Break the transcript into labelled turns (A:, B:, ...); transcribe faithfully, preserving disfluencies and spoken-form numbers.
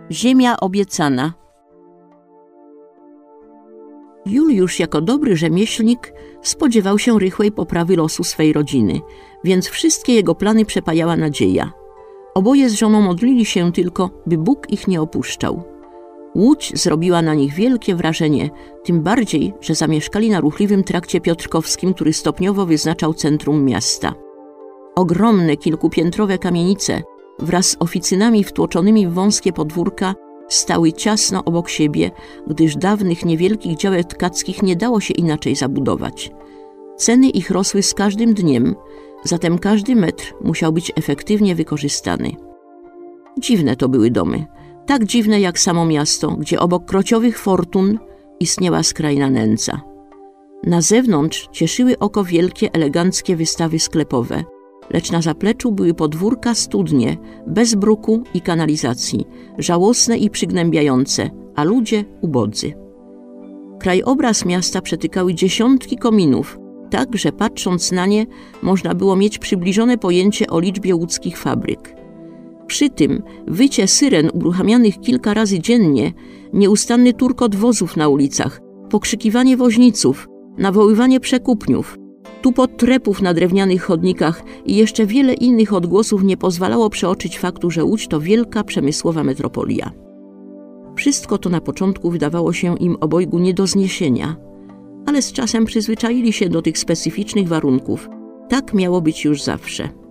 A: Ziemia obiecana. Juliusz jako dobry rzemieślnik spodziewał się rychłej poprawy losu swej rodziny, więc wszystkie jego plany przepajała nadzieja. Oboje z żoną modlili się tylko, by Bóg ich nie opuszczał. Łódź zrobiła na nich wielkie wrażenie, tym bardziej, że zamieszkali na ruchliwym trakcie piotrkowskim, który stopniowo wyznaczał centrum miasta. Ogromne kilkupiętrowe kamienice wraz z oficynami wtłoczonymi w wąskie podwórka stały ciasno obok siebie, gdyż dawnych niewielkich działek tkackich nie dało się inaczej zabudować. Ceny ich rosły z każdym dniem, zatem każdy metr musiał być efektywnie wykorzystany. Dziwne to były domy, tak dziwne jak samo miasto, gdzie obok krociowych fortun istniała skrajna nędza. Na zewnątrz cieszyły oko wielkie, eleganckie wystawy sklepowe, lecz na zapleczu były podwórka, studnie, bez bruku i kanalizacji, żałosne i przygnębiające, a ludzie ubodzy. Krajobraz miasta przetykały dziesiątki kominów, tak, że patrząc na nie można było mieć przybliżone pojęcie o liczbie łódzkich fabryk. Przy tym wycie syren uruchamianych kilka razy dziennie, nieustanny turkot wozów na ulicach, pokrzykiwanie woźniców, nawoływanie przekupniów, tupot trepów na drewnianych chodnikach i jeszcze wiele innych odgłosów nie pozwalało przeoczyć faktu, że Łódź to wielka przemysłowa metropolia. Wszystko to na początku wydawało się im obojgu nie do zniesienia, ale z czasem przyzwyczaili się do tych specyficznych warunków. Tak miało być już zawsze.